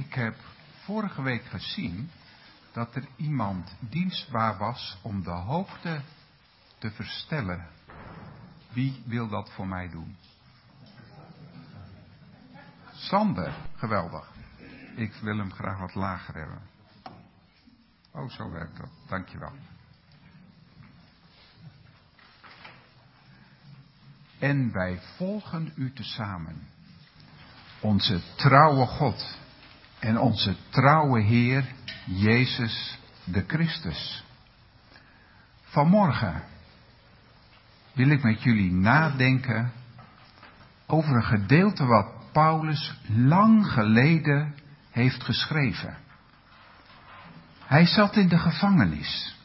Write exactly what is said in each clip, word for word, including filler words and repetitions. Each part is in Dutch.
Ik heb vorige week gezien dat er iemand dienstbaar was om de hoogte te verstellen. Wie wil dat voor mij doen? Sander, geweldig. Ik wil hem graag wat lager hebben. Oh, zo werkt dat. Dankjewel. En wij volgen u tezamen. Onze trouwe God en onze trouwe Heer Jezus de Christus. Vanmorgen wil ik met jullie nadenken over een gedeelte wat Paulus lang geleden heeft geschreven. Hij zat in de gevangenis.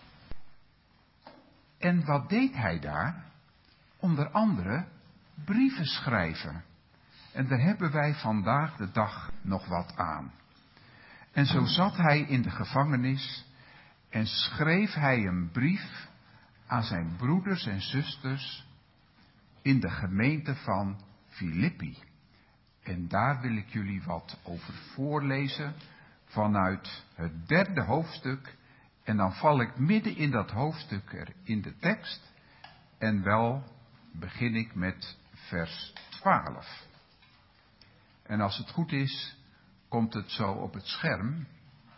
En wat deed hij daar? Onder andere brieven schrijven. En daar hebben wij vandaag de dag nog wat aan. En zo zat hij in de gevangenis en schreef hij een brief aan zijn broeders en zusters in de gemeente van Filippi. En daar wil ik jullie wat over voorlezen vanuit het derde hoofdstuk. En dan val ik midden in dat hoofdstuk er in de tekst. En wel begin ik met vers twaalf. En als het goed is, komt het zo op het scherm.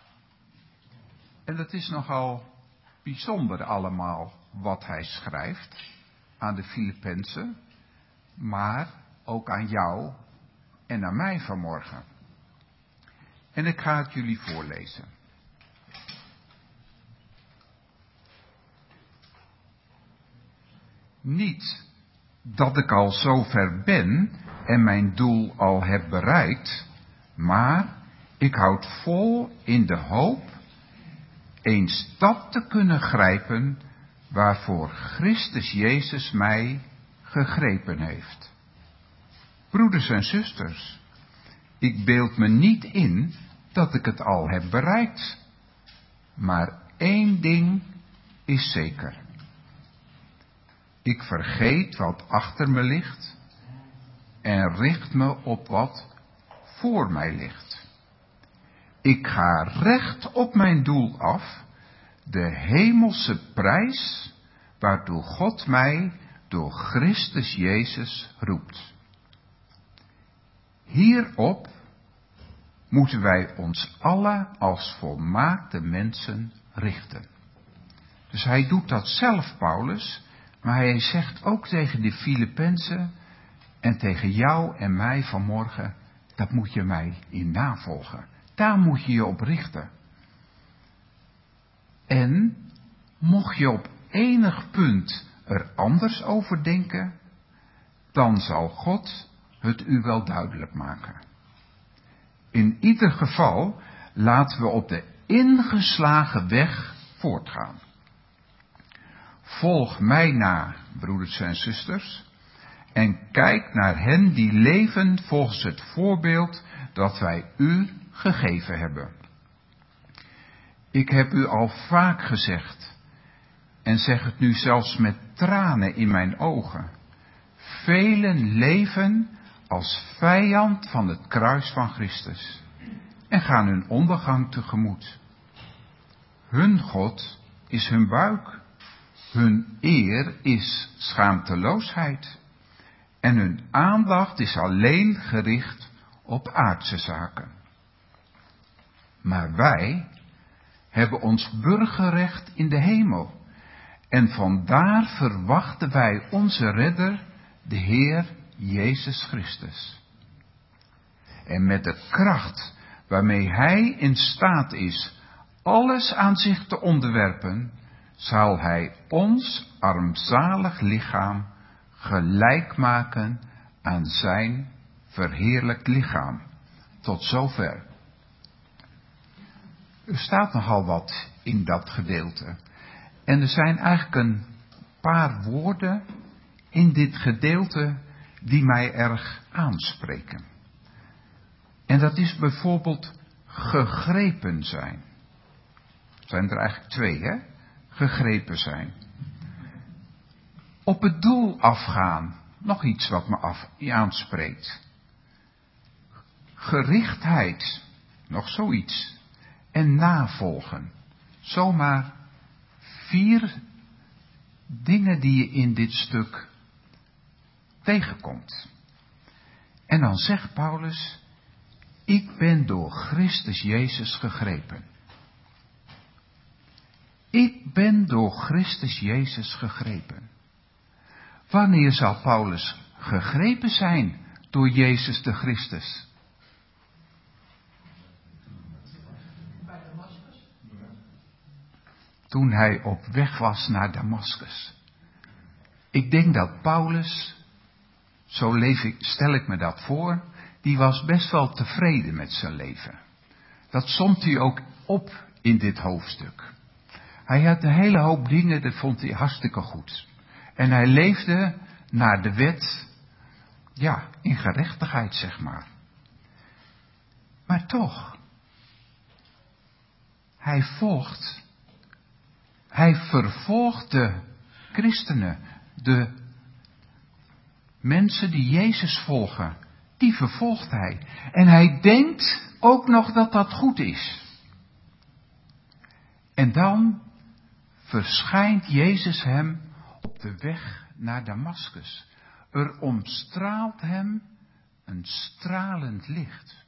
En dat is nogal bijzonder allemaal wat hij schrijft aan de Filippenzen, maar ook aan jou en aan mij vanmorgen. En ik ga het jullie voorlezen. Niet dat ik al zo ver ben en mijn doel al heb bereikt, maar ik houd vol in de hoop eens dat te kunnen grijpen waarvoor Christus Jezus mij gegrepen heeft. Broeders en zusters, ik beeld me niet in dat ik het al heb bereikt, maar één ding is zeker. Ik vergeet wat achter me ligt en richt me op wat voor mij ligt. Ik ga recht op mijn doel af, de hemelse prijs waartoe God mij door Christus Jezus roept. Hierop moeten wij ons allen als volmaakte mensen richten. Dus hij doet dat zelf, Paulus, maar hij zegt ook tegen de Filippenzen en tegen jou en mij vanmorgen, dat moet je mij in navolgen. Daar moet je je op richten. En mocht je op enig punt er anders over denken, dan zal God het u wel duidelijk maken. In ieder geval laten we op de ingeslagen weg voortgaan. Volg mij na, broeders en zusters, en kijk naar hen die leven volgens het voorbeeld dat wij u gegeven hebben. Ik heb u al vaak gezegd, en zeg het nu zelfs met tranen in mijn ogen. Velen leven als vijand van het kruis van Christus en gaan hun ondergang tegemoet. Hun God is hun buik, hun eer is schaamteloosheid en hun aandacht is alleen gericht op aardse zaken. Maar wij hebben ons burgerrecht in de hemel en vandaar verwachten wij onze redder, de Heer Jezus Christus. En met de kracht waarmee Hij in staat is alles aan zich te onderwerpen, zal Hij ons armzalig lichaam gelijk maken aan zijn verheerlijkt lichaam. Tot zover. Er staat nogal wat in dat gedeelte. En er zijn eigenlijk een paar woorden in dit gedeelte die mij erg aanspreken. En dat is bijvoorbeeld gegrepen zijn. Er zijn er eigenlijk twee, hè? Gegrepen zijn. Op het doel afgaan. Nog iets wat me af, aanspreekt. Gerichtheid. Nog zoiets. En navolgen. Zomaar vier dingen die je in dit stuk tegenkomt. En dan zegt Paulus, ik ben door Christus Jezus gegrepen. Ik ben door Christus Jezus gegrepen. Wanneer zal Paulus gegrepen zijn door Jezus de Christus? Toen hij op weg was naar Damaskus. Ik denk dat Paulus, zo leef ik, stel ik me dat voor, die was best wel tevreden met zijn leven. Dat somt hij ook op in dit hoofdstuk. Hij had een hele hoop dingen, dat vond hij hartstikke goed. En hij leefde naar de wet, ja, in gerechtigheid zeg maar. Maar toch, hij volgt, hij vervolgt de christenen, de mensen die Jezus volgen, die vervolgt hij. En hij denkt ook nog dat dat goed is. En dan verschijnt Jezus hem op de weg naar Damaskus. Er omstraalt hem een stralend licht.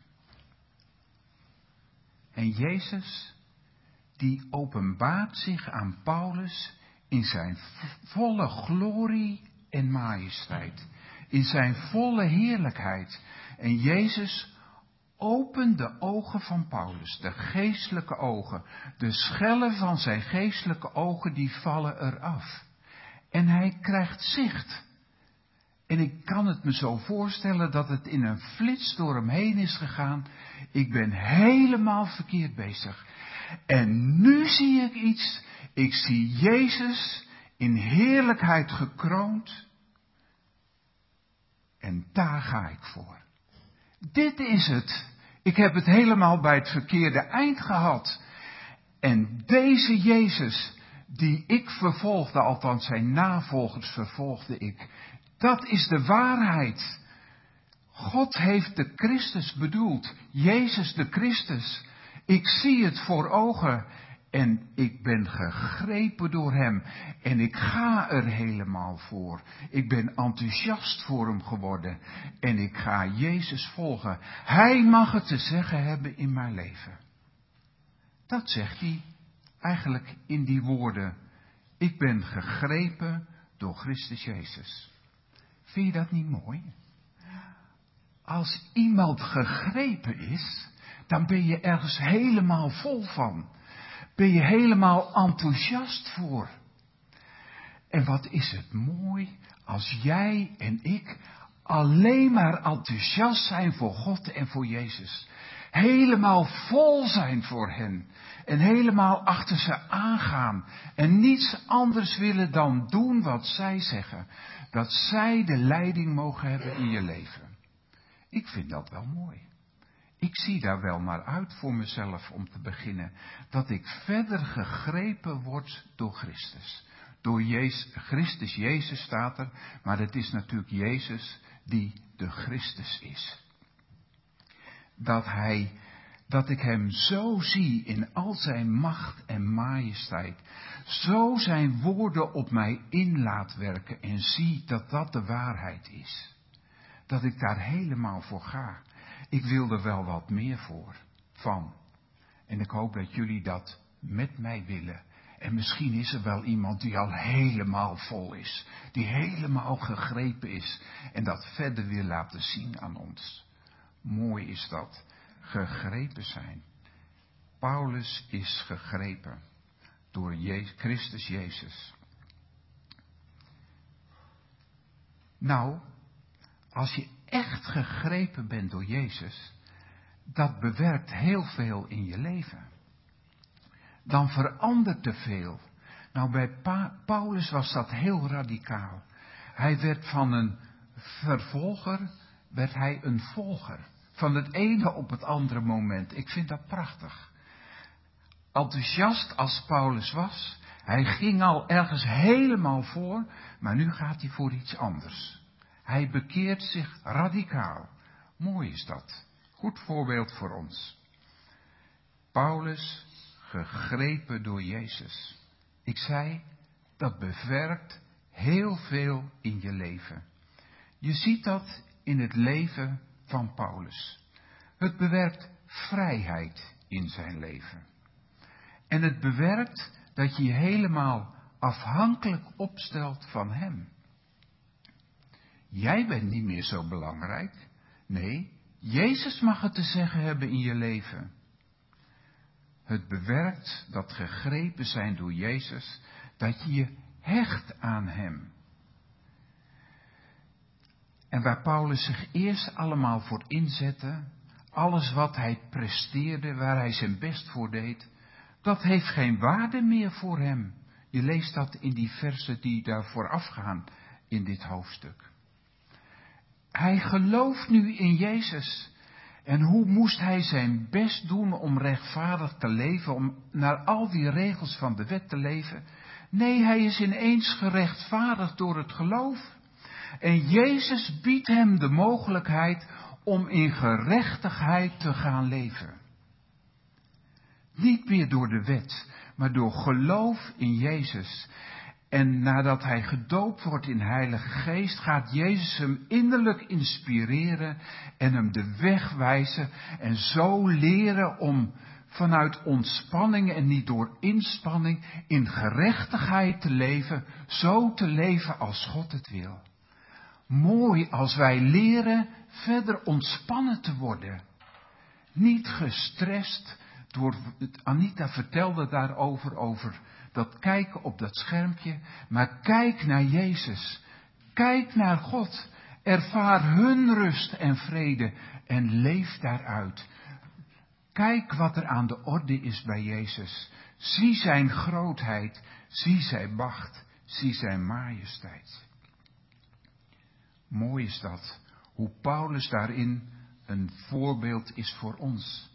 En Jezus, die openbaart zich aan Paulus in zijn volle glorie en majesteit. In zijn volle heerlijkheid. En Jezus opent de ogen van Paulus, de geestelijke ogen. De schellen van zijn geestelijke ogen, die vallen eraf. En hij krijgt zicht. En ik kan het me zo voorstellen dat het in een flits door hem heen is gegaan. Ik ben helemaal verkeerd bezig. En nu zie ik iets. Ik zie Jezus in heerlijkheid gekroond. En daar ga ik voor. Dit is het. Ik heb het helemaal bij het verkeerde eind gehad. En deze Jezus, die ik vervolgde, althans zijn navolgers vervolgde ik. Dat is de waarheid. God heeft de Christus bedoeld. Jezus de Christus. Ik zie het voor ogen. En ik ben gegrepen door hem. En ik ga er helemaal voor. Ik ben enthousiast voor hem geworden. En ik ga Jezus volgen. Hij mag het te zeggen hebben in mijn leven. Dat zegt hij eigenlijk in die woorden. Ik ben gegrepen door Christus Jezus. Vind je dat niet mooi? Als iemand gegrepen is, dan ben je ergens helemaal vol van. Ben je helemaal enthousiast voor. En wat is het mooi als jij en ik alleen maar enthousiast zijn voor God en voor Jezus. Helemaal vol zijn voor hen. En helemaal achter ze aangaan. En niets anders willen dan doen wat zij zeggen. Dat zij de leiding mogen hebben in je leven. Ik vind dat wel mooi. Ik zie daar wel naar uit voor mezelf om te beginnen. Dat ik verder gegrepen word door Christus. Door Jezus, Christus Jezus staat er. Maar het is natuurlijk Jezus die de Christus is. Dat hij, dat ik hem zo zie in al zijn macht en majesteit. Zo zijn woorden op mij in laat werken en zie dat dat de waarheid is. Dat ik daar helemaal voor ga. Ik wil er wel wat meer voor, van. En ik hoop dat jullie dat met mij willen. En misschien is er wel iemand die al helemaal vol is. Die helemaal gegrepen is. En dat verder wil laten zien aan ons. Mooi is dat. Gegrepen zijn. Paulus is gegrepen. Door Je- Christus Jezus. Nou, als je echt gegrepen bent door Jezus, dat bewerkt heel veel in je leven. Dan verandert er veel. Nou, bij pa- Paulus was dat heel radicaal. Hij werd van een vervolger, werd hij een volger. Van het ene op het andere moment. Ik vind dat prachtig. Enthousiast als Paulus was, hij ging al ergens helemaal voor, maar nu gaat hij voor iets anders. Hij bekeert zich radicaal. Mooi is dat. Goed voorbeeld voor ons. Paulus, gegrepen door Jezus. Ik zei, dat bewerkt heel veel in je leven. Je ziet dat in het leven van Paulus. Het bewerkt vrijheid in zijn leven. En het bewerkt dat je je helemaal afhankelijk opstelt van hem. Jij bent niet meer zo belangrijk. Nee, Jezus mag het te zeggen hebben in je leven. Het bewerkt dat gegrepen zijn door Jezus, dat je je hecht aan hem. En waar Paulus zich eerst allemaal voor inzette, alles wat hij presteerde, waar hij zijn best voor deed, dat heeft geen waarde meer voor hem. Je leest dat in die versen die daar vooraf gaan in dit hoofdstuk. Hij gelooft nu in Jezus. En hoe moest hij zijn best doen om rechtvaardig te leven, om naar al die regels van de wet te leven? Nee, hij is ineens gerechtvaardigd door het geloof. En Jezus biedt hem de mogelijkheid om in gerechtigheid te gaan leven. Niet meer door de wet, maar door geloof in Jezus. En nadat hij gedoopt wordt in Heilige Geest, gaat Jezus hem innerlijk inspireren en hem de weg wijzen en zo leren om vanuit ontspanning en niet door inspanning in gerechtigheid te leven, zo te leven als God het wil. Mooi als wij leren verder ontspannen te worden. Niet gestrest door, Anita vertelde daarover, over dat kijken op dat schermpje, maar kijk naar Jezus. Kijk naar God. Ervaar hun rust en vrede en leef daaruit. Kijk wat er aan de orde is bij Jezus. Zie zijn grootheid, zie zijn macht, zie zijn majesteit. Mooi is dat, hoe Paulus daarin een voorbeeld is voor ons.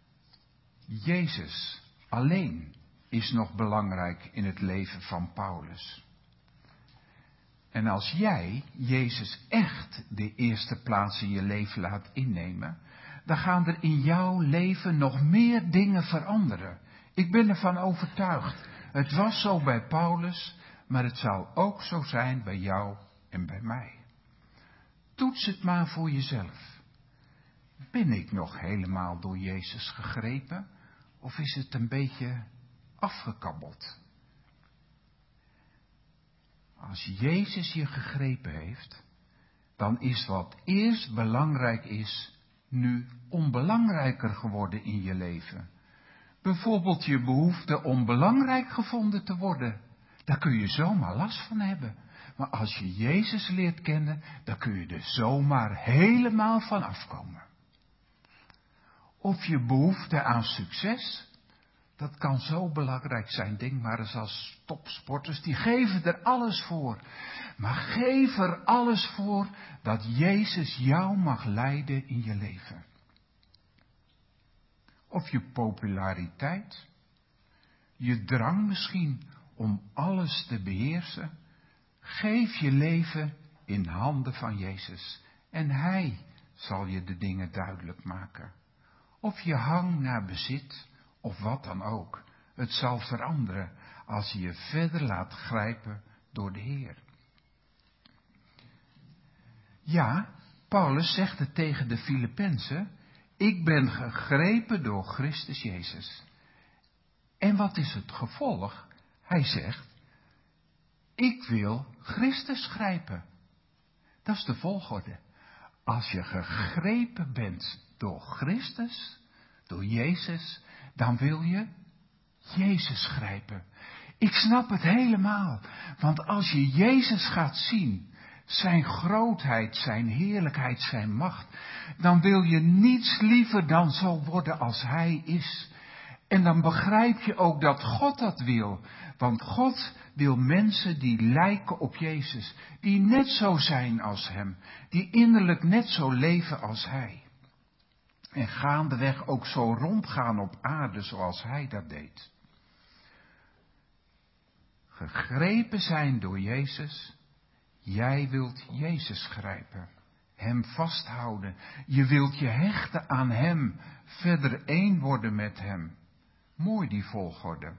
Jezus alleen is nog belangrijk in het leven van Paulus. En als jij Jezus echt de eerste plaats in je leven laat innemen, dan gaan er in jouw leven nog meer dingen veranderen. Ik ben ervan overtuigd. Het was zo bij Paulus, maar het zal ook zo zijn bij jou en bij mij. Toets het maar voor jezelf. Ben ik nog helemaal door Jezus gegrepen? Of is het een beetje afgekabbeld? Als Jezus je gegrepen heeft, dan is wat eerst belangrijk is, nu onbelangrijker geworden in je leven. Bijvoorbeeld je behoefte om belangrijk gevonden te worden. Daar kun je zomaar last van hebben. Maar als je Jezus leert kennen, dan kun je er zomaar helemaal van afkomen. Of je behoefte aan succes, dat kan zo belangrijk zijn. Denk maar eens als topsporters, die geven er alles voor. Maar geef er alles voor dat Jezus jou mag leiden in je leven. Of je populariteit, je drang misschien om alles te beheersen. Geef je leven in handen van Jezus en Hij zal je de dingen duidelijk maken. Of je hang naar bezit, of wat dan ook. Het zal veranderen als je je verder laat grijpen door de Heer. Ja, Paulus zegt het tegen de Filippenzen. Ik ben gegrepen door Christus Jezus. En wat is het gevolg? Hij zegt, ik wil Christus grijpen. Dat is de volgorde. Als je gegrepen bent door Christus, door Jezus, dan wil je Jezus grijpen. Ik snap het helemaal. Want als je Jezus gaat zien, zijn grootheid, zijn heerlijkheid, zijn macht, dan wil je niets liever dan zo worden als Hij is. En dan begrijp je ook dat God dat wil. Want God wil mensen die lijken op Jezus. Die net zo zijn als Hem. Die innerlijk net zo leven als Hij. En gaandeweg ook zo rondgaan op aarde zoals Hij dat deed. Gegrepen zijn door Jezus. Jij wilt Jezus grijpen. Hem vasthouden. Je wilt je hechten aan Hem. Verder één worden met Hem. Mooi die volgorde.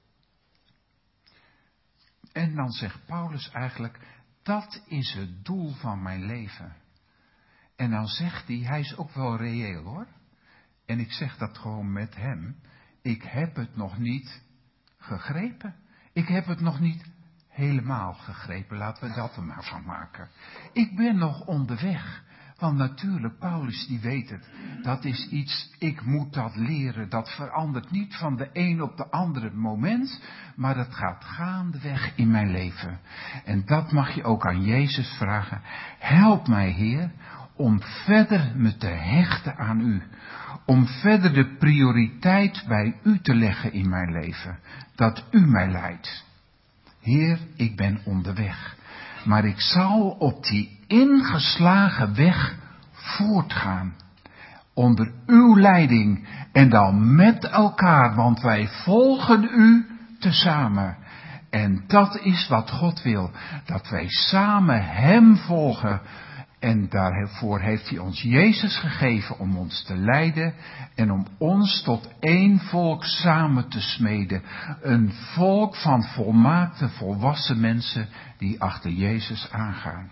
En dan zegt Paulus eigenlijk, dat is het doel van mijn leven. En dan zegt hij, hij is ook wel reëel hoor. En ik zeg dat gewoon met hem. Ik heb het nog niet gegrepen. Ik heb het nog niet helemaal gegrepen. Laten we dat er maar van maken. Ik ben nog onderweg. Want natuurlijk, Paulus die weet het. Dat is iets, ik moet dat leren. Dat verandert niet van de een op de andere moment. Maar dat gaat gaandeweg in mijn leven. En dat mag je ook aan Jezus vragen. Help mij, Heer, om verder me te hechten aan u. Om verder de prioriteit bij u te leggen in mijn leven. Dat u mij leidt. Heer, ik ben onderweg. Maar ik zal op die ingeslagen weg voortgaan. Onder uw leiding. En dan met elkaar. Want wij volgen u tezamen. En dat is wat God wil. Dat wij samen hem volgen. En daarvoor heeft hij ons Jezus gegeven om ons te leiden en om ons tot één volk samen te smeden. Een volk van volmaakte, volwassen mensen die achter Jezus aangaan.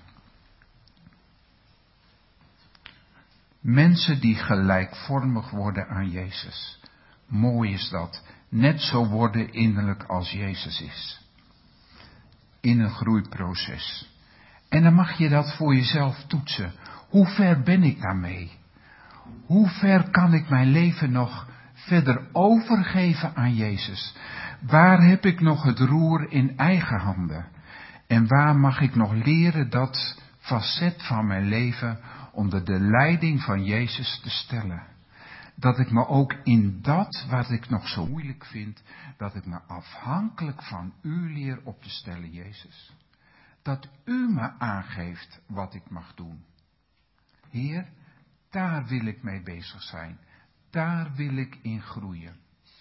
Mensen die gelijkvormig worden aan Jezus. Mooi is dat. Net zo worden innerlijk als Jezus is. In een groeiproces. En dan mag je dat voor jezelf toetsen. Hoe ver ben ik daarmee? Hoe ver kan ik mijn leven nog verder overgeven aan Jezus? Waar heb ik nog het roer in eigen handen? En waar mag ik nog leren dat facet van mijn leven onder de leiding van Jezus te stellen? Dat ik me ook in dat wat ik nog zo moeilijk vind, dat ik me afhankelijk van u leer op te stellen, Jezus. Dat u me aangeeft wat ik mag doen. Heer, daar wil ik mee bezig zijn. Daar wil ik in groeien.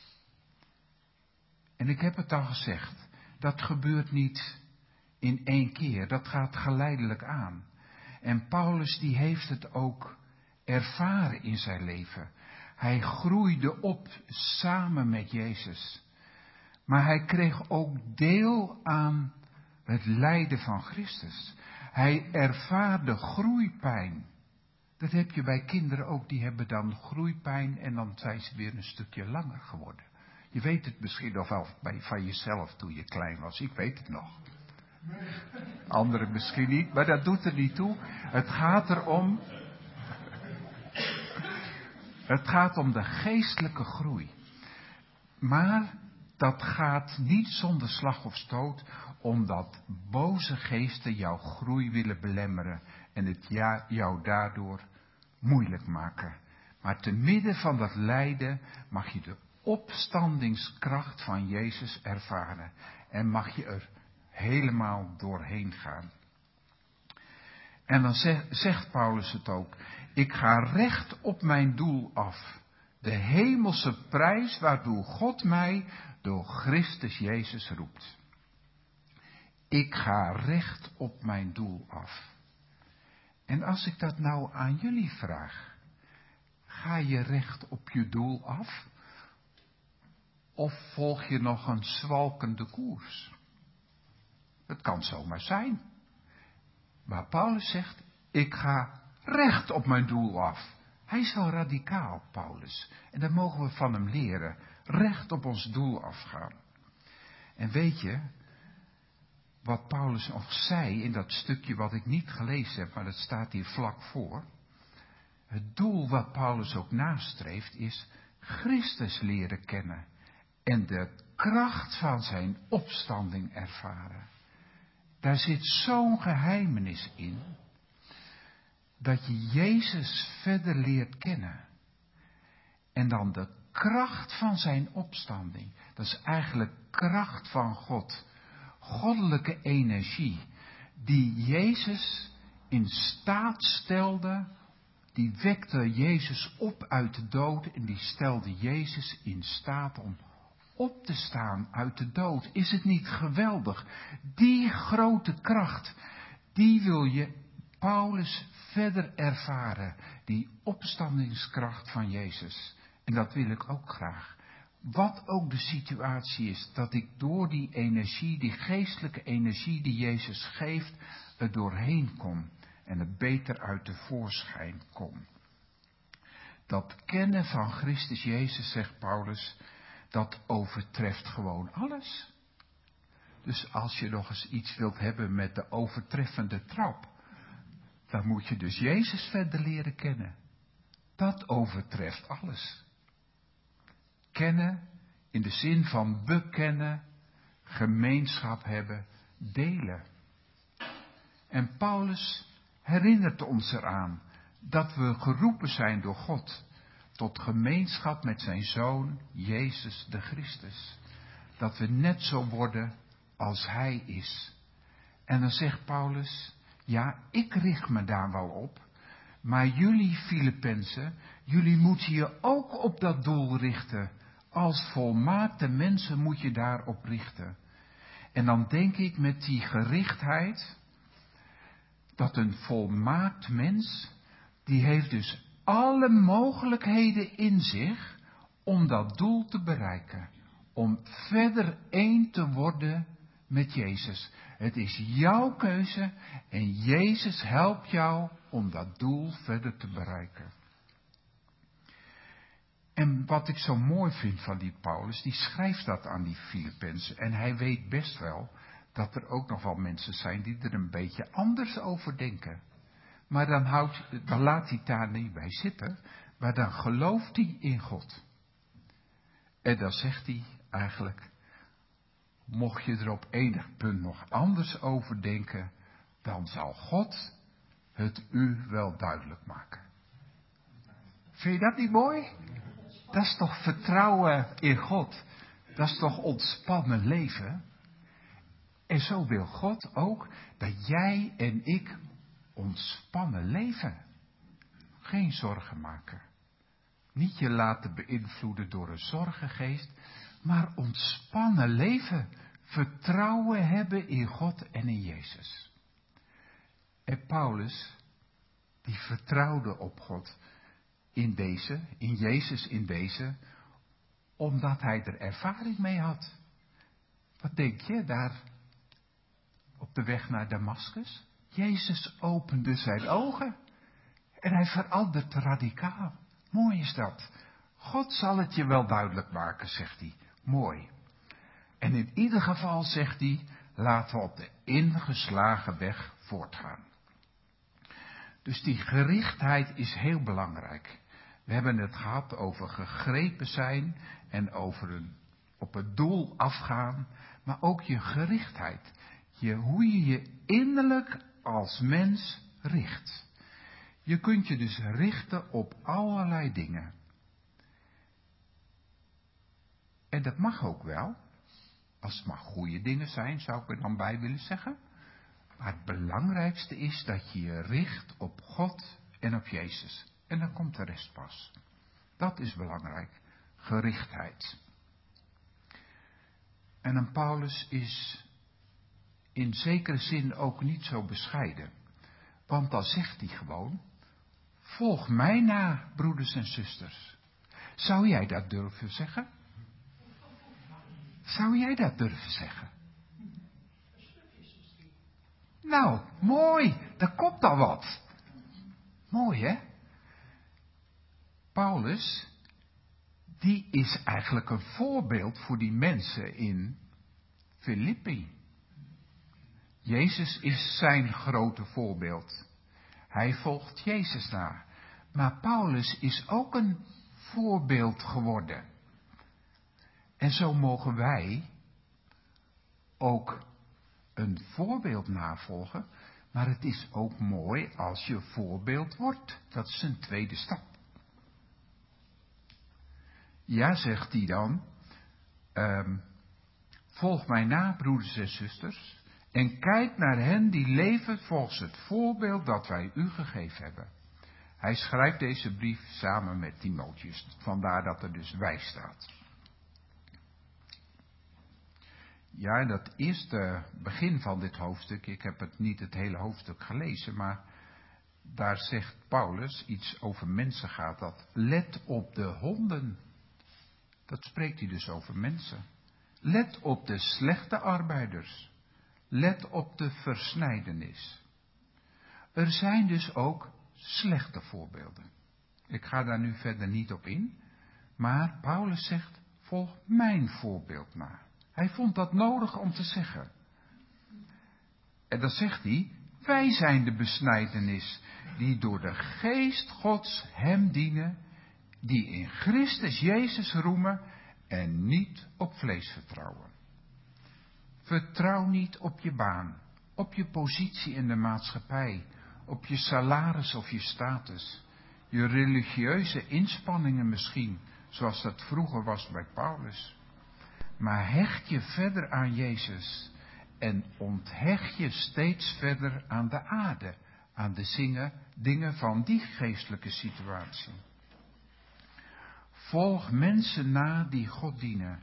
En ik heb het al gezegd, dat gebeurt niet in één keer. Dat gaat geleidelijk aan. En Paulus die heeft het ook ervaren in zijn leven. Hij groeide op samen met Jezus. Maar hij kreeg ook deel aan het lijden van Christus. Hij ervaarde groeipijn. Dat heb je bij kinderen ook, die hebben dan groeipijn en dan zijn ze weer een stukje langer geworden. Je weet het misschien nog wel bij, van jezelf toen je klein was, ik weet het nog. Anderen misschien niet, maar dat doet er niet toe. Het gaat erom, het gaat om de geestelijke groei. Maar dat gaat niet zonder slag of stoot, omdat boze geesten jouw groei willen belemmeren en het jou daardoor moeilijk maken. Maar te midden van dat lijden mag je de opstandingskracht van Jezus ervaren en mag je er helemaal doorheen gaan. En dan zegt Paulus het ook, ik ga recht op mijn doel af. De hemelse prijs waartoe God mij door Christus Jezus roept. Ik ga recht op mijn doel af. En als ik dat nou aan jullie vraag, ga je recht op je doel af? Of volg je nog een zwalkende koers? Het kan zomaar zijn. Maar Paulus zegt, ik ga recht op mijn doel af. Hij is wel radicaal, Paulus. En dat mogen we van hem leren. Recht op ons doel afgaan. En weet je, wat Paulus nog zei in dat stukje wat ik niet gelezen heb, maar dat staat hier vlak voor. Het doel wat Paulus ook nastreeft is Christus leren kennen. En de kracht van zijn opstanding ervaren. Daar zit zo'n geheimenis in. Dat je Jezus verder leert kennen. En dan de kracht van zijn opstanding. Dat is eigenlijk kracht van God. Goddelijke energie. Die Jezus in staat stelde. Die wekte Jezus op uit de dood. En die stelde Jezus in staat om op te staan uit de dood. Is het niet geweldig? Die grote kracht. Die wil je Paulus verder ervaren. Die opstandingskracht van Jezus. En dat wil ik ook graag. wat ook de situatie is, dat ik door die energie, die geestelijke energie die Jezus geeft, er doorheen kom en er beter uit de voorschijn kom. Dat kennen van Christus Jezus, zegt Paulus, dat overtreft gewoon alles. Dus als je nog eens iets wilt hebben met de overtreffende trap, dan moet je dus Jezus verder leren kennen. Dat overtreft alles. Kennen in de zin van bekennen, gemeenschap hebben, delen. En Paulus herinnert ons eraan dat we geroepen zijn door God tot gemeenschap met zijn Zoon, Jezus de Christus. Dat we net zo worden als Hij is. En dan zegt Paulus, ja, ik richt me daar wel op, maar jullie Filippenzen, jullie moeten je ook op dat doel richten. Als volmaakte mensen moet je daarop richten. En dan denk ik met die gerichtheid, dat een volmaakt mens, die heeft dus alle mogelijkheden in zich om dat doel te bereiken. Om verder één te worden met Jezus. Het is jouw keuze en Jezus helpt jou om dat doel verder te bereiken. En wat ik zo mooi vind van die Paulus, die schrijft dat aan die Filippenzen. En hij weet best wel dat er ook nog wel mensen zijn die er een beetje anders over denken. Maar dan, houdt, dan laat hij daar niet bij zitten, maar dan gelooft hij in God. En dan zegt hij eigenlijk, mocht je er op enig punt nog anders over denken, dan zal God het u wel duidelijk maken. Vind je dat niet mooi? Dat is toch vertrouwen in God? Dat is toch ontspannen leven? En zo wil God ook dat jij en ik ontspannen leven. Geen zorgen maken. Niet je laten beïnvloeden door een zorgengeest, maar ontspannen leven. Vertrouwen hebben in God en in Jezus. En Paulus, die vertrouwde op God in deze, in Jezus in deze, omdat hij er ervaring mee had. Wat denk je daar op de weg naar Damaskus? Jezus opende zijn ogen en hij verandert radicaal. Mooi is dat. God zal het je wel duidelijk maken, zegt hij. Mooi. En in ieder geval, zegt hij, laten we op de ingeslagen weg voortgaan. Dus die gerichtheid is heel belangrijk. We hebben het gehad over gegrepen zijn en over een, op het doel afgaan, maar ook je gerichtheid. Je, hoe je je innerlijk als mens richt. Je kunt je dus richten op allerlei dingen. En dat mag ook wel. Als het maar goede dingen zijn, zou ik er dan bij willen zeggen. Maar het belangrijkste is dat je je richt op God en op Jezus. En dan komt de rest pas. Dat is belangrijk. Gerichtheid. En een Paulus is in zekere zin ook niet zo bescheiden. Want dan zegt hij gewoon, volg mij na, broeders en zusters. Zou jij dat durven zeggen? Zou jij dat durven zeggen? Nou, mooi, daar komt al wat. Mooi, hè? Paulus, die is eigenlijk een voorbeeld voor die mensen in Filippi. Jezus is zijn grote voorbeeld. Hij volgt Jezus na. Maar Paulus is ook een voorbeeld geworden. En zo mogen wij ook een voorbeeld navolgen. Maar het is ook mooi als je voorbeeld wordt. Dat is een tweede stap. Ja, zegt hij dan. Um, volg mij na, broeders en zusters. En kijk naar hen die leven volgens het voorbeeld dat wij u gegeven hebben. Hij schrijft deze brief samen met Timotheus. Vandaar dat er dus wij staat. Ja, dat eerste begin van dit hoofdstuk, ik heb het niet het hele hoofdstuk gelezen, maar daar zegt Paulus iets over mensen gaat dat. Let op de honden Dat spreekt hij dus over mensen. Let op de slechte arbeiders. Let op de versnijdenis. Er zijn dus ook slechte voorbeelden. Ik ga daar nu verder niet op in. Maar Paulus zegt, volg mijn voorbeeld na. Hij vond dat nodig om te zeggen. En dan zegt hij, wij zijn de besnijdenis die door de geest Gods hem dienen, die in Christus Jezus roemen en niet op vlees vertrouwen. Vertrouw niet op je baan, op je positie in de maatschappij, op je salaris of je status, je religieuze inspanningen misschien, zoals dat vroeger was bij Paulus. Maar hecht je verder aan Jezus en onthecht je steeds verder aan de aarde, aan de zingen, dingen van die geestelijke situatie. Volg mensen na die God dienen.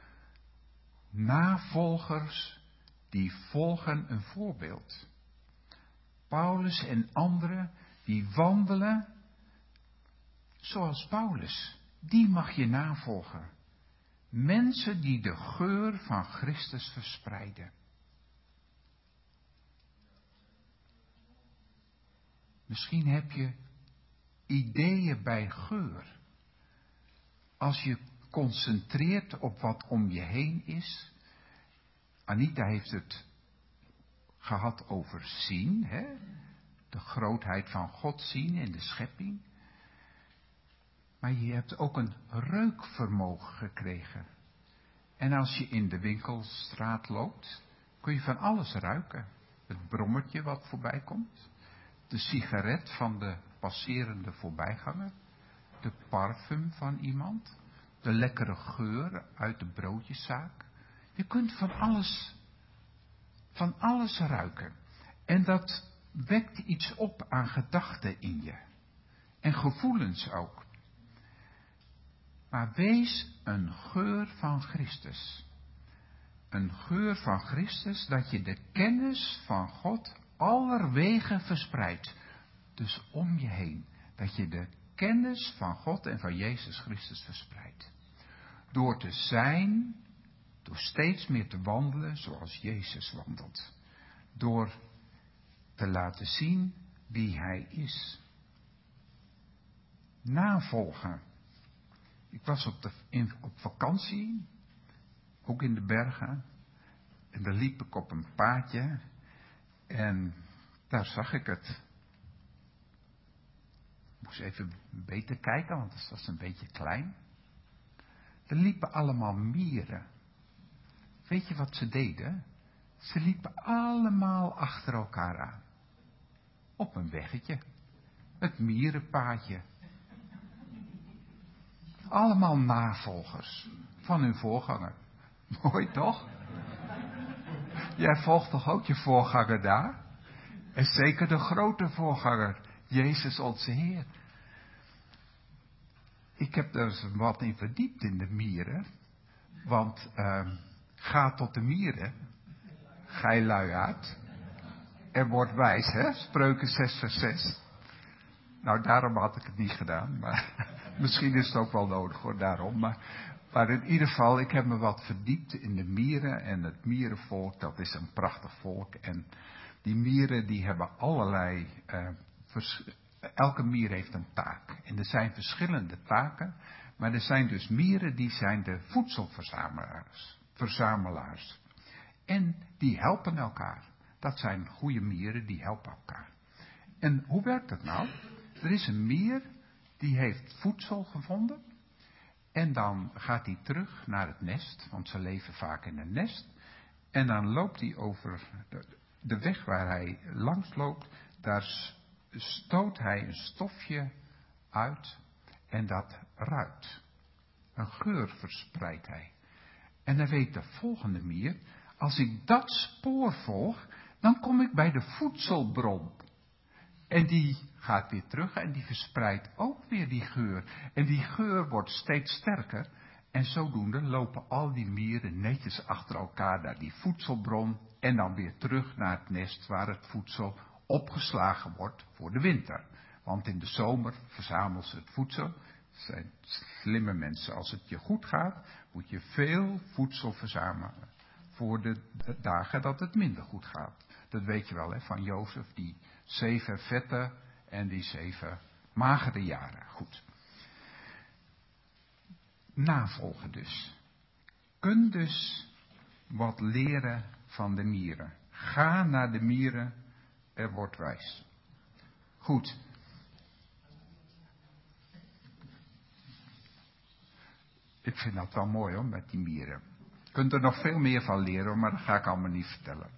Navolgers die volgen een voorbeeld. Paulus en anderen die wandelen zoals Paulus. Die mag je navolgen. Mensen die de geur van Christus verspreiden. Misschien heb je ideeën bij geur. Als je concentreert op wat om je heen is. Anita heeft het gehad over zien. Hè? De grootheid van God zien in de schepping. Maar je hebt ook een reukvermogen gekregen. En als je in de winkelstraat loopt, kun je van alles ruiken. Het brommertje wat voorbij komt. De sigaret van de passerende voorbijganger. De parfum van iemand. De lekkere geur uit de broodjeszaak. Je kunt van alles, van alles ruiken. En dat wekt iets op aan gedachten in je. En gevoelens ook. Maar wees een geur van Christus. Een geur van Christus dat je de kennis van God allerwege verspreidt. Dus om je heen. Dat je de kennis van God en van Jezus Christus verspreidt. Door te zijn, door steeds meer te wandelen zoals Jezus wandelt. Door te laten zien wie Hij is. Navolgen. Ik was op, de, in, op vakantie, ook in de bergen. En daar liep ik op een paadje. En daar zag ik het. Ik moest even beter kijken, want het was een beetje klein. Er liepen allemaal mieren. Weet je wat ze deden? Ze liepen allemaal achter elkaar aan. Op een weggetje. Het mierenpaadje. Allemaal navolgers van hun voorganger. Mooi toch? Jij volgt toch ook je voorganger daar? En zeker de grote voorganger, Jezus onze Heer. Ik heb er wat in verdiept in de mieren. Want uh, ga tot de mieren, gij luiaard, en word wijs, hè? Spreuken zes vers zes. Nou, daarom had ik het niet gedaan, maar misschien is het ook wel nodig hoor, daarom. Maar, maar in ieder geval, ik heb me wat verdiept in de mieren en het mierenvolk, dat is een prachtig volk. En die mieren die hebben allerlei, uh, vers, elke mier heeft een taak. En er zijn verschillende taken, maar er zijn dus mieren die zijn de voedselverzamelaars. Verzamelaars. En die helpen elkaar. Dat zijn goede mieren, die helpen elkaar. En hoe werkt dat nou? Er is een mier, die heeft voedsel gevonden. En dan gaat hij terug naar het nest, want ze leven vaak in een nest. En dan loopt hij over de, de weg waar hij langs loopt. Daar stoot hij een stofje uit en dat ruikt. Een geur verspreidt hij. En dan weet de volgende mier, als ik dat spoor volg, dan kom ik bij de voedselbron. En die gaat weer terug en die verspreidt ook weer die geur. En die geur wordt steeds sterker. En zodoende lopen al die mieren netjes achter elkaar naar die voedselbron. En dan weer terug naar het nest waar het voedsel opgeslagen wordt voor de winter. Want in de zomer verzamelen ze het voedsel. zijn slimme mensen. Als het je goed gaat, moet je veel voedsel verzamelen voor de dagen dat het minder goed gaat. Dat weet je wel, hè, van Jozef, die zeven vette en die zeven magere jaren. Goed. Navolgen dus. Kun dus wat leren van de mieren. Ga naar de mieren, er wordt wijs. Goed. Ik vind dat wel mooi hoor, met die mieren. Je kunt er nog veel meer van leren, maar dat ga ik allemaal niet vertellen.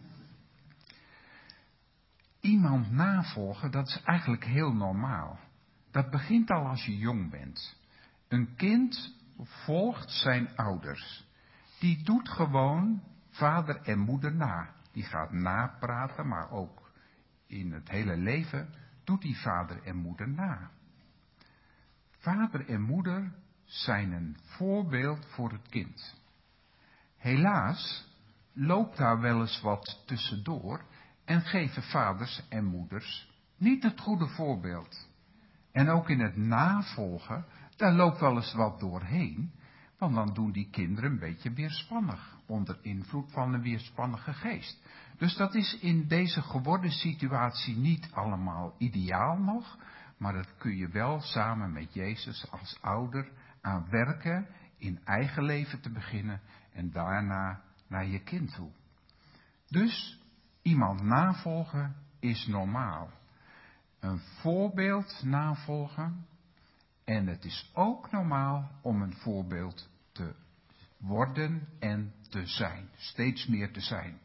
Iemand navolgen, dat is eigenlijk heel normaal. Dat begint al als je jong bent. Een kind volgt zijn ouders. Die doet gewoon vader en moeder na. Die gaat napraten, maar ook in het hele leven doet die vader en moeder na. Vader en moeder zijn een voorbeeld voor het kind. Helaas loopt daar wel eens wat tussendoor en geven vaders en moeders niet het goede voorbeeld. En ook in het navolgen, daar loopt wel eens wat doorheen, want dan doen die kinderen een beetje weerspannig, onder invloed van een weerspannige geest. Dus dat is in deze geworden situatie niet allemaal ideaal nog, maar dat kun je wel samen met Jezus als ouder aan werken, in eigen leven te beginnen en daarna naar je kind toe. Dus iemand navolgen is normaal. Een voorbeeld navolgen. En het is ook normaal om een voorbeeld te worden en te zijn. Steeds meer te zijn.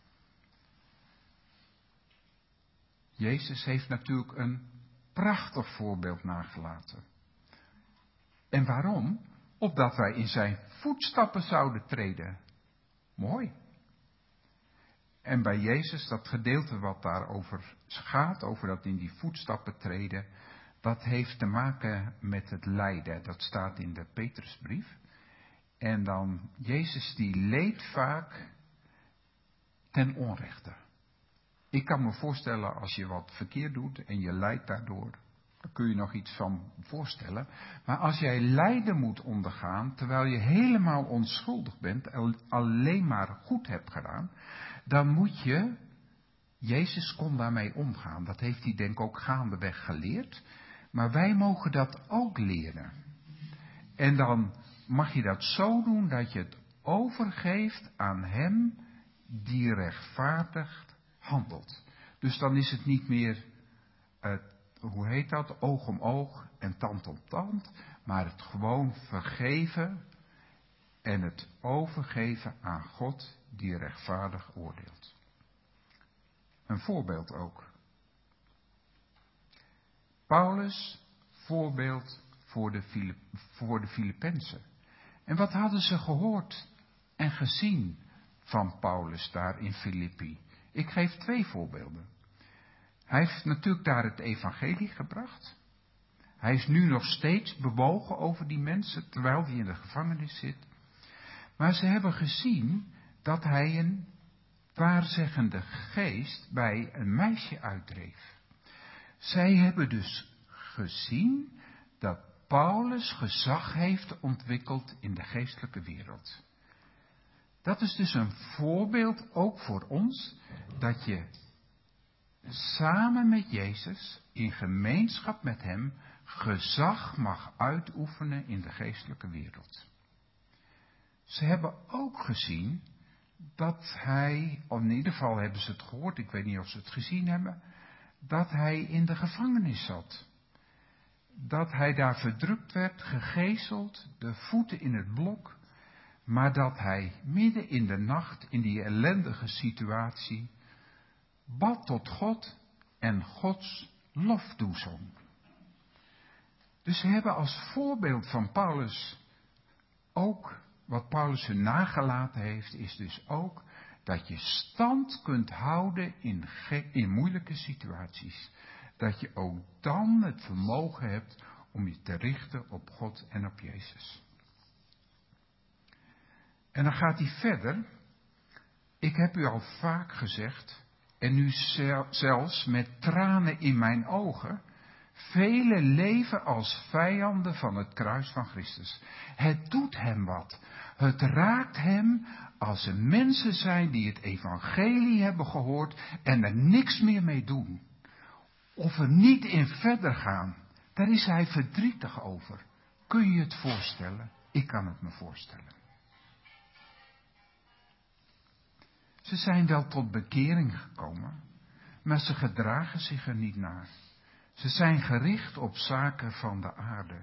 Jezus heeft natuurlijk een prachtig voorbeeld nagelaten. En waarom? Opdat wij in zijn voetstappen zouden treden. Mooi. En bij Jezus, dat gedeelte wat daarover gaat, over dat in die voetstappen treden, dat heeft te maken met het lijden. Dat staat in de Petrusbrief. En dan, Jezus die leed vaak ten onrechte. Ik kan me voorstellen, als je wat verkeerd doet en je lijdt daardoor, daar kun je nog iets van voorstellen. Maar als jij lijden moet ondergaan, terwijl je helemaal onschuldig bent, en alleen maar goed hebt gedaan, dan moet je, Jezus kon daarmee omgaan. Dat heeft hij denk ik ook gaandeweg geleerd. Maar wij mogen dat ook leren. En dan mag je dat zo doen dat je het overgeeft aan hem die rechtvaardig handelt. Dus dan is het niet meer, uh, hoe heet dat, oog om oog en tand om tand, maar het gewoon vergeven en het overgeven aan God die rechtvaardig oordeelt. Een voorbeeld ook. Paulus, voorbeeld voor de, Filip, voor de Filippenzen. En wat hadden ze gehoord en gezien van Paulus daar in Filippi? Ik geef twee voorbeelden. Hij heeft natuurlijk daar het evangelie gebracht. Hij is nu nog steeds bewogen over die mensen, terwijl hij in de gevangenis zit. Maar ze hebben gezien dat hij een waarzeggende geest bij een meisje uitdreef. Zij hebben dus gezien dat Paulus gezag heeft ontwikkeld in de geestelijke wereld. Dat is dus een voorbeeld ook voor ons, dat je samen met Jezus, in gemeenschap met hem, gezag mag uitoefenen in de geestelijke wereld. Ze hebben ook gezien dat hij, of in ieder geval hebben ze het gehoord, ik weet niet of ze het gezien hebben, dat hij in de gevangenis zat. Dat hij daar verdrukt werd, gegezeld, de voeten in het blok, maar dat hij midden in de nacht, in die ellendige situatie, bad tot God en Gods lof toezong. Dus ze hebben als voorbeeld van Paulus ook, wat Paulus hun nagelaten heeft, is dus ook dat je stand kunt houden in, ge- in moeilijke situaties. Dat je ook dan het vermogen hebt om je te richten op God en op Jezus. En dan gaat hij verder. Ik heb u al vaak gezegd, en nu zelfs met tranen in mijn ogen, Velen leven als vijanden van het kruis van Christus. Het doet hem wat. Het raakt hem als er mensen zijn die het evangelie hebben gehoord en er niks meer mee doen. Of er niet in verder gaan. Daar is hij verdrietig over. Kun je het voorstellen? Ik kan het me voorstellen. Ze zijn wel tot bekering gekomen, maar ze gedragen zich er niet naar. Ze zijn gericht op zaken van de aarde.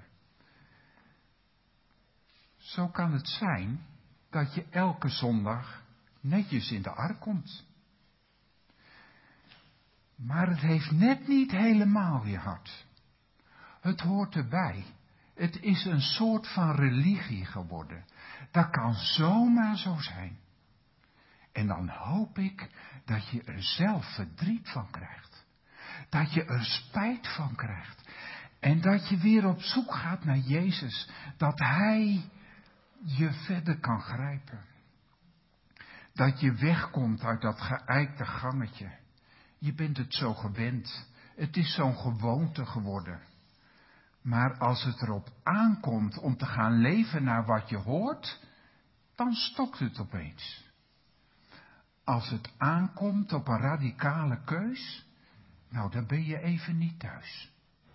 Zo kan het zijn dat je elke zondag netjes in de ark komt. Maar het heeft net niet helemaal je hart. Het hoort erbij. Het is een soort van religie geworden. Dat kan zomaar zo zijn. En dan hoop ik dat je er zelf verdriet van krijgt. Dat je er spijt van krijgt. En dat je weer op zoek gaat naar Jezus. Dat Hij je verder kan grijpen. Dat je wegkomt uit dat geëikte gangetje. Je bent het zo gewend. Het is zo'n gewoonte geworden. Maar als het erop aankomt om te gaan leven naar wat je hoort, dan stokt het opeens. Als het aankomt op een radicale keus, nou dan ben je even niet thuis.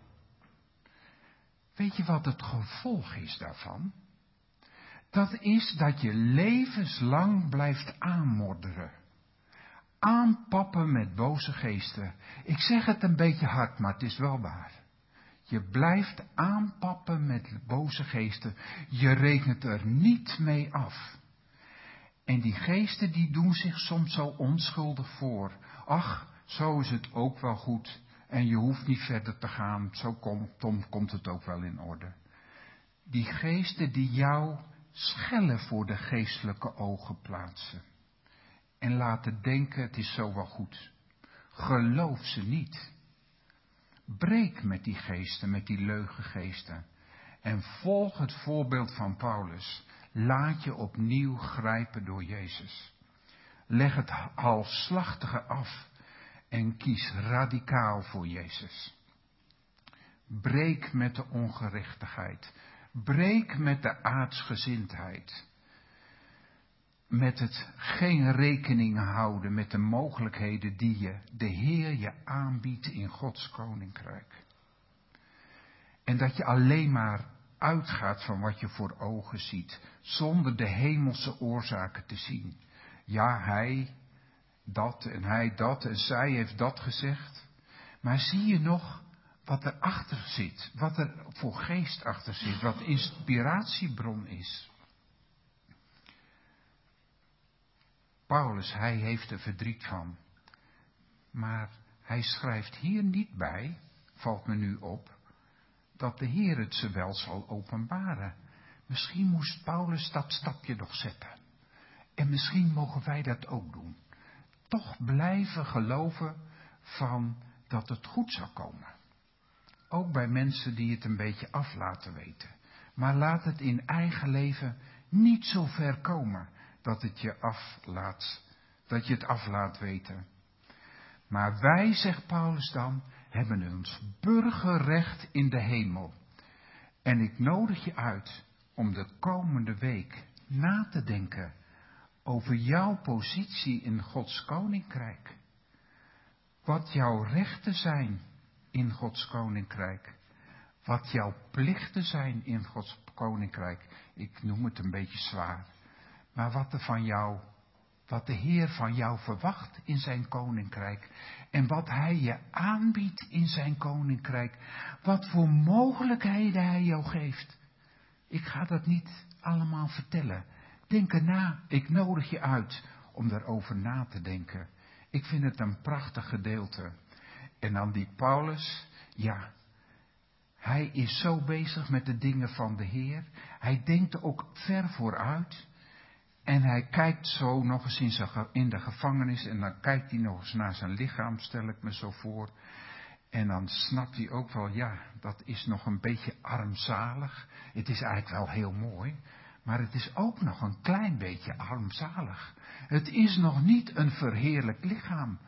Weet je wat het gevolg is daarvan? Dat is dat je levenslang blijft aanmodderen. Aanpappen met boze geesten. Ik zeg het een beetje hard, maar het is wel waar. Je blijft aanpappen met boze geesten. Je rekent er niet mee af. En die geesten die doen zich soms zo onschuldig voor. Ach, zo is het ook wel goed. En je hoeft niet verder te gaan. Zo komt, Tom, komt het ook wel in orde. Die geesten die jou schellen voor de geestelijke ogen plaatsen. En laten denken het is zo wel goed. Geloof ze niet. Breek met die geesten, met die leugengeesten. En volg het voorbeeld van Paulus. Laat je opnieuw grijpen door Jezus. Leg het halfslachtige af en kies radicaal voor Jezus. Breek met de ongerechtigheid. Breek met de aardsgezindheid. Met het geen rekening houden met de mogelijkheden die je, de Heer je aanbiedt in Gods koninkrijk. En dat je alleen maar uitgaat van wat je voor ogen ziet, zonder de hemelse oorzaken te zien. Ja, hij dat en hij dat en zij heeft dat gezegd. Maar zie je nog wat er achter zit, wat er voor geest achter zit, wat inspiratiebron is. Paulus, hij heeft er verdriet van. Maar hij schrijft hier niet bij, valt me nu op, dat de Heer het ze wel zal openbaren. Misschien moest Paulus dat stapje nog zetten. En misschien mogen wij dat ook doen. Toch blijven geloven van dat het goed zal komen. Ook bij mensen die het een beetje af laten weten. Maar laat het in eigen leven niet zo ver komen dat het je aflaat, dat je het af laat weten. Maar wij, zegt Paulus dan, hebben ons burgerrecht in de hemel. En ik nodig je uit om de komende week na te denken over jouw positie in Gods koninkrijk. Wat jouw rechten zijn in Gods koninkrijk. Wat jouw plichten zijn in Gods koninkrijk. Ik noem het een beetje zwaar. Maar wat er van jou, wat de Heer van jou verwacht in zijn koninkrijk. En wat hij je aanbiedt in zijn koninkrijk. Wat voor mogelijkheden hij jou geeft. Ik ga dat niet allemaal vertellen. Denk erna. Ik nodig je uit om daarover na te denken. Ik vind het een prachtig gedeelte. En dan die Paulus, ja, hij is zo bezig met de dingen van de Heer. Hij denkt er ook ver vooruit. En hij kijkt zo nog eens in, zijn, in de gevangenis. En dan kijkt hij nog eens naar zijn lichaam, stel ik me zo voor. En dan snapt hij ook wel, ja, dat is nog een beetje armzalig. Het is eigenlijk wel heel mooi. Maar het is ook nog een klein beetje armzalig. Het is nog niet een verheerlijk lichaam.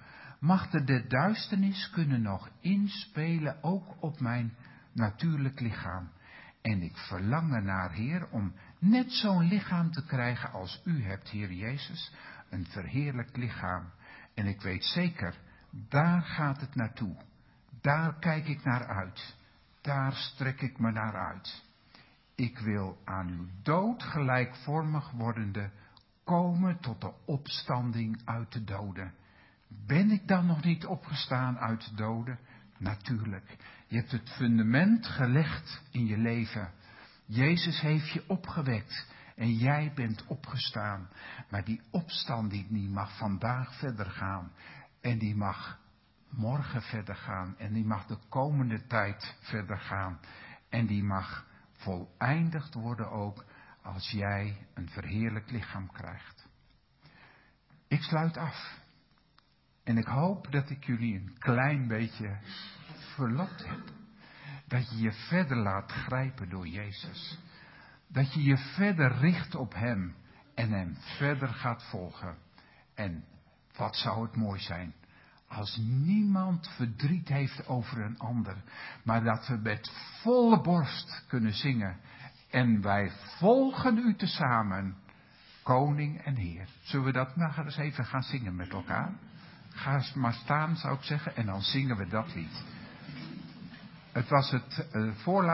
Machten de duisternis kunnen nog inspelen, ook op mijn natuurlijk lichaam. En ik verlang ernaar, Heer, om net zo'n lichaam te krijgen als u hebt, Heer Jezus. Een verheerlijkt lichaam. En ik weet zeker, daar gaat het naartoe. Daar kijk ik naar uit. Daar strek ik me naar uit. Ik wil aan uw dood gelijkvormig wordende komen tot de opstanding uit de doden. Ben ik dan nog niet opgestaan uit de doden? Natuurlijk. Je hebt het fundament gelegd in je leven. Jezus heeft je opgewekt en jij bent opgestaan. Maar die opstanding die mag vandaag verder gaan. En die mag morgen verder gaan. En die mag de komende tijd verder gaan. En die mag voleindigd worden ook als jij een verheerlijk lichaam krijgt. Ik sluit af. En ik hoop dat ik jullie een klein beetje verlokt heb. Dat je je verder laat grijpen door Jezus. Dat je je verder richt op Hem. En Hem verder gaat volgen. En wat zou het mooi zijn. Als niemand verdriet heeft over een ander. Maar dat we met volle borst kunnen zingen. En wij volgen u tezamen. Koning en Heer. Zullen we dat nou eens even gaan zingen met elkaar? Ga eens maar staan, zou ik zeggen. En dan zingen we dat lied. Het was het uh, voorlaatste.